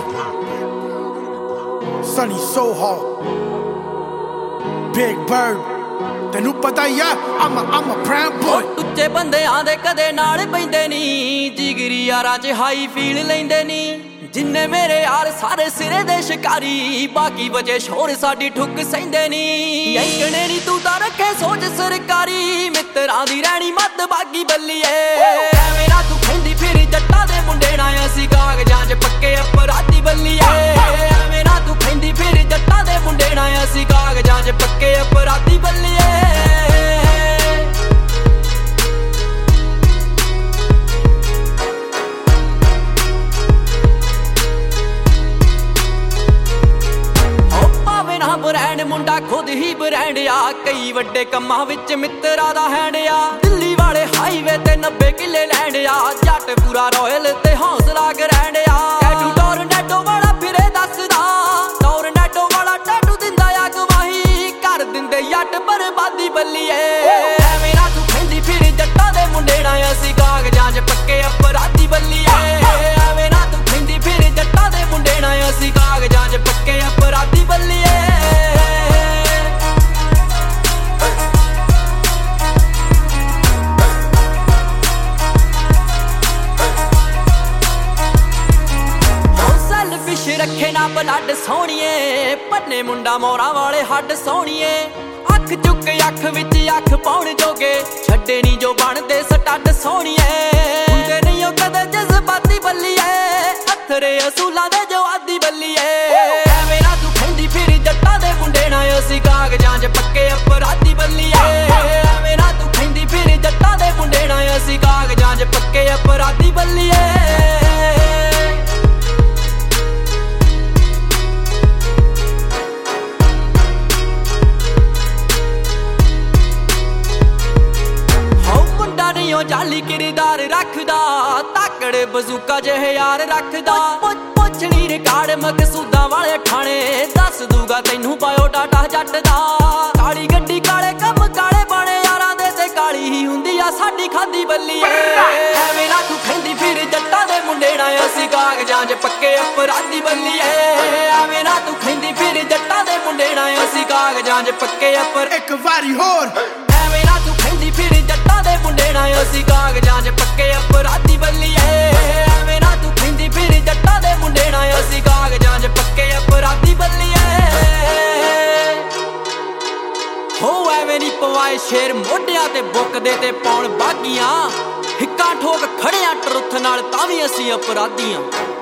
Sunny Soho, Big Bird, ਤੈਨੂੰ ਪਤਾ ਹੀ ਆ I'm a brown boy। ਉੱਚੇ ਬੰਦਿਆਂ ਦੇ ਕਦੇ ਨਾਲ ਪੈਂਦੇ ਨਹੀਂ, ਜਿਗਰੀ ਯਾਰਾਂ 'ਚ ਹਾਈ ਫੀਲ ਲੈਂਦੇ ਨਹੀਂ। ਜਿੰਨੇ ਮੇਰੇ ਯਾਰ ਸਾਰੇ ਸਿਰੇ ਦੇ ਸ਼ਿਕਾਰੀ, ਬਾਕੀ ਵਜੇ ਸ਼ੋਰ ਸਾਡੀ ਠੁੱਕ ਸਹਿੰਦੇ ਨਹੀਂ। ਐਂਕਣੇ ਨੀ ਤੂੰ ਤਾਂ ਰੱਖੇ ਸੋਚ ਸਰਕਾਰੀ, ਮਿੱਤਰਾਂ ਦੀ ਰਹਿਣੀ ਮੱਤ ਬਾਗੀ ਬੱਲੀਏ। ਐਵੇਂ ਨਾ ਤੂੰ ਖੈਂਦੀ ਫਿਰ ਜੱਟਾਂ ਦੇ ਮੁੰਡੇ ਨਾ, ਅਸੀਂ ਕਾਗਜ਼ਾਂ 'ਚ ਪੱਕੇ ਅਪਰਾਧੀ ਬੱਲੀਏ। ਐਵੇਂ ਨਾ ਤੂੰ ਖੈਂਦੀ ਫਿਰ ਜੱਟਾਂ ਦੇ ਮੁੰਡੇ ਨਾ, ਅਸੀਂ ਕਾਗਜ਼ਾਂ 'ਚ ਪੱਕੇ ਅਪਰਾਧੀ ਬੱਲੀਏ। ਬ੍ਰੈਂਡ ਮੁੰਡਾ ਖੁਦ ਹੀ ਬ੍ਰੈਂਡ ਆ, ਕਈ ਵੱਡੇ ਕੰਮਾਂ ਵਿੱਚ ਮਿੱਤਰਾਂ ਦਾ ਹੈਂਡ ਆ। ਦਿੱਲੀ ਵਾਲੇ ਹਾਈਵੇ ਤੇ 90 ਕਿੱਲੇ ਲੈਂਡ ਆ, ਜੱਟ ਪੂਰਾ ਰੋਇਲ ਤੇ ਹੌਸਲਾ ਗਰੈਂਡ ਆ। ਟੈਟੂ ਟੋਰਨੈਡੋ ਵਾਲਾ ਫਿਰੇ ਦੱਸਦਾ, ਟੋਰਨੈਡੋ ਵਾਲਾ ਟੈਟੂ ਦਿੰਦਾ ਆ ਗਵਾਹੀ, ਕਰ ਦਿੰਦੇ ਜੱਟ ਬਰਬਾਦੀ ਬੱਲੀਏ। ਐਵੇਂ ਨਾ ਤੂੰ ਖੈਂਦੀ ਫਿਰ ਜੱਟਾਂ ਦੇ ਮੁੰਡੇ ਨਾ, ਅਸੀਂ ਕਾਗਜ਼ਾਂ 'ਚ ਪੱਕੇ ਅਪਰਾਧੀ ਬੱਲੀਏ। ਐਵੇਂ ਨਾ ਤੂੰ ਖੈਂਦੀ ਫਿਰ ਜੱਟਾਂ ਦੇ ਮੁੰਡੇ ਨਾ, ਅਸੀਂ ਕਾਗਜ਼ਾਂ 'ਚ ਪੱਕੇ ਅਪਰਾਧੀ ਬੱਲੀਏ। ਰੱਖੇ ਨਾ ਬਲੱਡ ਸੋਹਣੀਏ, ਪੰਨੇ ਮੁੰਡਾ ਮੋਰਾਂ ਵਾਲੇ ਹੱਡ ਸੋਹਣੀਏ। ਅੱਖ ਚੁੱਕ ਅੱਖ ਵਿੱਚ ਅੱਖ ਪਾਉਣ ਜੋਗੇ, ਛੱਡੇ ਨੀ ਜੋ ਬਣਦੇ ਸਟੱਡ ਸੋਹਣੀਏ। ਹੁੰਦੇ ਨਹੀਂ ਉਹ ਕਦੇ ਜਜ਼ਬਾਤੀ ਬੱਲੀਏ, ਅਥਰੇ ਅਸੂਲਾਂ ਦੇ ਜਵਾਦੀ ਬੱਲੀਏ। ਐਵੇਂ ਨਾ ਤੂੰ ਖੈਂਦੀ ਫਿਰ ਜੱਟਾਂ ਦੇ ਮੁੰਡੇ ਨਾ, ਅਸੀਂ ਕਾਗਜ਼ਾਂ 'ਚ ਪੱਕੇ ਅਪਰਾਧੀ ਬੱਲੀਏ। ਐਵੇਂ ਨਾ ਤੂੰ ਖੈਂਦੀ ਫਿਰ ਜੱਟਾਂ ਦੇ ਮੁੰਡੇ ਨਾ, ਅਸੀਂ ਕਾਗਜ਼ਾਂ 'ਚ ਪੱਕੇ ਅਪਰਾਧੀ ਬੱਲੀਏ। ਜਾਲੀ ਕਿਰਦਾਰ ਰੱਖਦਾ, ਤਾਕੜ ਬਜ਼ੂਕਾ ਜਿਹੇ ਯਾਰ ਰੱਖਦਾ। ਪੁੱਛਣੀ ਰਿਕਾਰਡ ਮਕਸੂਦਾਂ ਵਾਲੇ ਠਾਣੇ, ਦੱਸ ਦੂਗਾ ਤੈਨੂੰ ਬਾਇਓਡਾਟਾ ਜੱਟ ਦਾ। ਕਾਲੀ ਗੱਡੀ ਕਾਲੇ ਕੰਮ ਕਾਲੇ ਬਾਣੇ ਯਾਰਾਂ ਦੇ, ਤੇ ਕਾਲੀ ਹੀ ਹੁੰਦੀ ਆ ਸਾਡੀ ਖਾਦੀ ਬੱਲੀਏ। ਐਵੇਂ ਨਾ ਤੂੰ ਖੈਂਦੀ ਫਿਰ ਜੱਟਾਂ ਦੇ ਮੁੰਡੇ ਨਾ, ਅਸੀਂ ਕਾਗਜ਼ਾਂ 'ਚ ਪੱਕੇ ਅਪਰਾਧੀ ਬੱਲੀਏ। ਐਵੇਂ ਨਾ ਤੂੰ ਖੈਂਦੀ ਫਿਰ ਜੱਟਾਂ ਦੇ ਮੁੰਡੇ ਨਾ, ਅਸੀਂ ਕਾਗਜ਼ਾਂ 'ਚ ਪੱਕੇ ਇੱਕ ਵਾਰੀ ਹੋਰ। ਐਵੇਂ ਨਾ ਤੂੰ ਖੈਂਦੀ ਫਿਰ ਜੱਟਾਂ ਦੇ ਮੁੰਡੇ ਨਾ, ਅਸੀਂ ਕਾਗਜ਼ਾਂ 'ਚ ਪੱਕੇ ਅਪਰਾਧੀ ਬੱਲੀਏ। ਐਵੇਂ ਨਾ ਤੂੰ ਖੈਂਦੀ ਫਿਰ ਜੱਟਾਂ ਦੇ ਮੁੰਡੇ ਨਾ, ਅਸੀਂ ਕਾਗਜ਼ਾਂ 'ਚ ਪੱਕੇ ਅਪਰਾਧੀ ਬੱਲੀਏ। ਹੋ ਐਵੇਂ ਨੀ ਪਵਾਏ ਸ਼ੇਰ ਮੋਢਿਆਂ ਤੇ ਬੁੱਕਦੇ ਤੇ ਪਾਉਣ ਬਾਗੀਆਂ, ਹਿੱਕਾਂ ਠੋਕ ਖੜਿਆ ਟਰੁੱਥ ਨਾਲ ਤਾਂ ਵੀ ਅਸੀਂ ਅਪਰਾਧੀਆਂ।